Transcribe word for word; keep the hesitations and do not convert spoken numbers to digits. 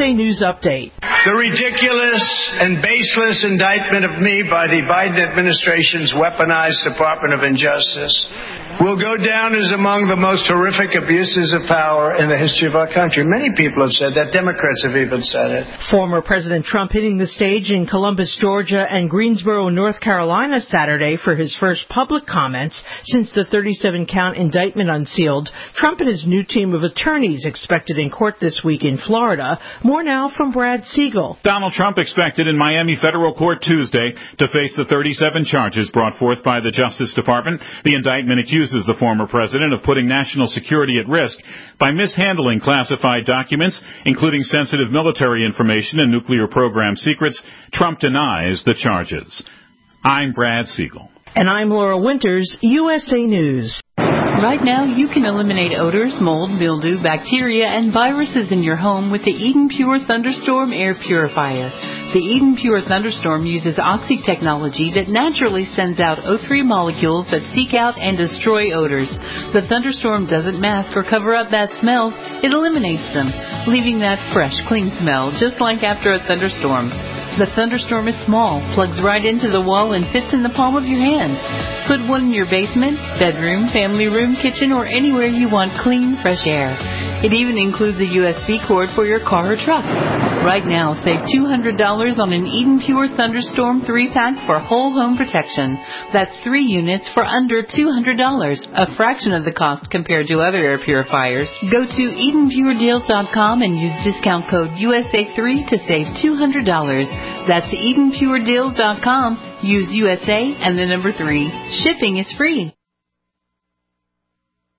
A News Update. The ridiculous and baseless indictment of me by the Biden administration's weaponized Department of Injustice will go down as among the most horrific abuses of power in the history of our country. Many people have said that. Democrats have even said it. Former President Trump hitting the stage in Columbus, Georgia and Greensboro, North Carolina Saturday for his first public comments since the thirty-seven count indictment unsealed. Trump and his new team of attorneys expected in court this week in Florida. More now from Brad Siegel. Donald Trump expected in Miami federal court Tuesday to face the thirty-seven charges brought forth by the Justice Department. The indictment accuses the former president of putting national security at risk by mishandling classified documents, including sensitive military information and nuclear program secrets. Trump denies the charges. I'm Brad Siegel. And I'm Laura Winters, U S A News. Right now, you can eliminate odors, mold, mildew, bacteria, and viruses in your home with the Eden Pure Thunderstorm Air Purifier. The Eden Pure Thunderstorm uses Oxy technology that naturally sends out O three molecules that seek out and destroy odors. The Thunderstorm doesn't mask or cover up bad smells. It eliminates them, leaving that fresh, clean smell, just like after a thunderstorm. The Thunderstorm is small, plugs right into the wall, and fits in the palm of your hand. Put one in your basement, bedroom, family room, kitchen, or anywhere you want clean, fresh air. It even includes a U S B cord for your car or truck. Right now, save two hundred dollars on an Eden Pure Thunderstorm three pack for whole home protection. That's three units for under two hundred dollars, a fraction of the cost compared to other air purifiers. Go to Eden Pure Deals dot com and use discount code U S A three to save two hundred dollars. That's Eden Pure Deals dot com. Use U S A and the number three. Shipping is free.